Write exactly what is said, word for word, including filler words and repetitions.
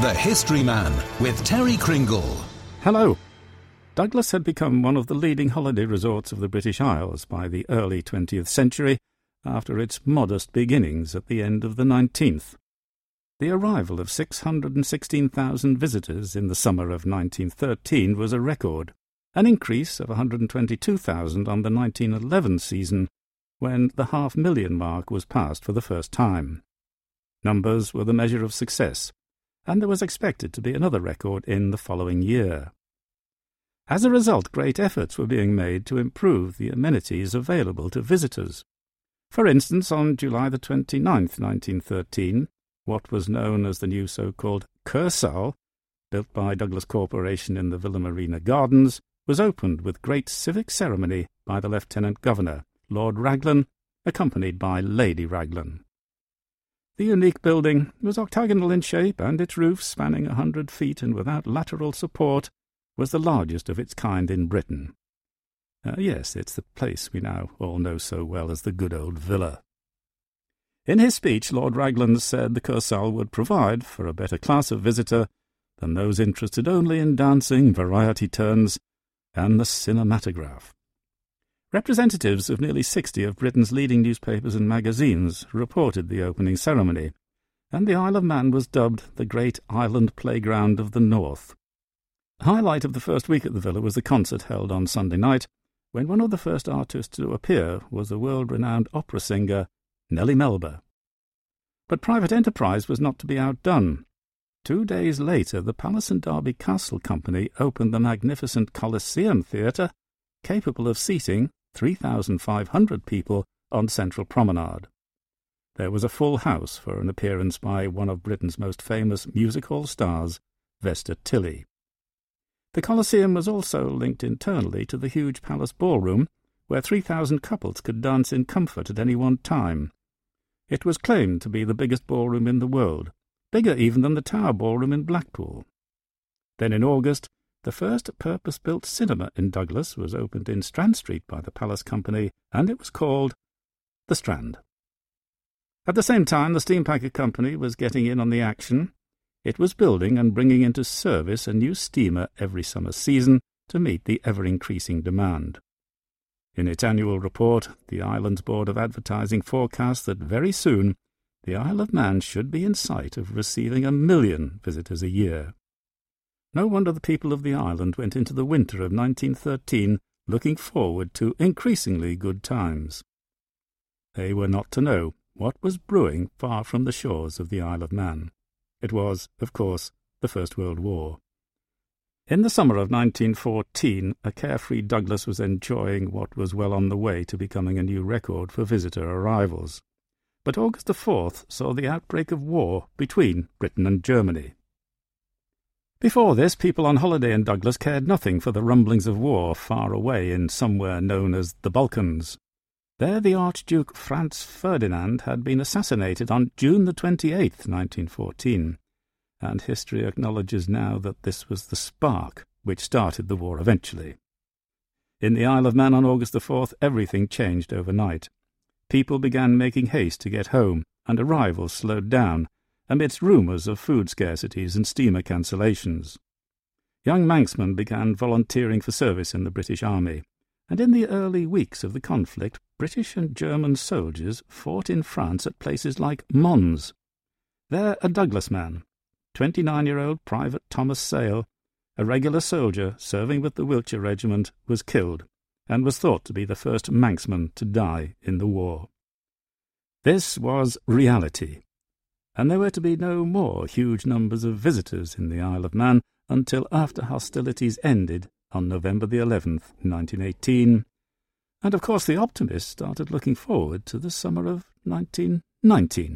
The History Man with Terry Kringle. Hello. Douglas had become one of the leading holiday resorts of the British Isles by the early twentieth century, after its modest beginnings at the end of the nineteenth. The arrival of six hundred sixteen thousand visitors in the summer of nineteen thirteen was a record, an increase of one hundred twenty-two thousand on the nineteen eleven season, when the half-million mark was passed for the first time. Numbers were the measure of success, and there was expected to be another record in the following year. As a result, great efforts were being made to improve the amenities available to visitors. For instance, on July the twenty-ninth, nineteen thirteen, what was known as the new so-called Kursaal, built by Douglas Corporation in the Villa Marina Gardens, was opened with great civic ceremony by the Lieutenant Governor, Lord Raglan, accompanied by Lady Raglan. The unique building was octagonal in shape, and its roof, spanning a hundred feet and without lateral support, was the largest of its kind in Britain. Uh, yes, it's the place we now all know so well as the good old villa. In his speech, Lord Raglan said the Kursaal would provide for a better class of visitor than those interested only in dancing, variety turns, and the cinematograph. Representatives of nearly sixty of Britain's leading newspapers and magazines reported the opening ceremony, and the Isle of Man was dubbed the Great Island Playground of the North. The highlight of the first week at the villa was the concert held on Sunday night, when one of the first artists to appear was the world-renowned opera singer Nellie Melba. But private enterprise was not to be outdone. Two days later, the Palace and Derby Castle Company opened the magnificent Coliseum Theatre, capable of seating three thousand five hundred people on Central Promenade. There was a full house for an appearance by one of Britain's most famous music hall stars, Vesta Tilley. The Coliseum was also linked internally to the huge palace ballroom, where three thousand couples could dance in comfort at any one time. It was claimed to be the biggest ballroom in the world, bigger even than the Tower Ballroom in Blackpool. Then in August, the first purpose-built cinema in Douglas was opened in Strand Street by the Palace Company, and it was called The Strand. At the same time, the Steam Packet Company was getting in on the action. It was building and bringing into service a new steamer every summer season to meet the ever-increasing demand. In its annual report, the island's Board of Advertising forecast that very soon the Isle of Man should be in sight of receiving a million visitors a year. No wonder the people of the island went into the winter of nineteen thirteen looking forward to increasingly good times. They were not to know what was brewing far from the shores of the Isle of Man. It was, of course, the First World War. In the summer of nineteen fourteen, a carefree Douglas was enjoying what was well on the way to becoming a new record for visitor arrivals. But August the fourth saw the outbreak of war between Britain and Germany. Before this, people on holiday in Douglas cared nothing for the rumblings of war far away in somewhere known as the Balkans. There the Archduke Franz Ferdinand had been assassinated on June the twenty-eighth, nineteen fourteen, and history acknowledges now that this was the spark which started the war eventually. In the Isle of Man on August the fourth, everything changed overnight. People began making haste to get home, and arrivals slowed down, amidst rumours of food scarcities and steamer cancellations. Young Manxmen began volunteering for service in the British Army, and in the early weeks of the conflict, British and German soldiers fought in France at places like Mons. There a Douglas man, twenty-nine-year-old Private Thomas Sale, a regular soldier serving with the Wiltshire Regiment, was killed, and was thought to be the first Manxman to die in the war. This was reality, and there were to be no more huge numbers of visitors in the Isle of Man until after hostilities ended on November the eleventh, nineteen eighteen, and of course the optimists started looking forward to the summer of nineteen nineteen.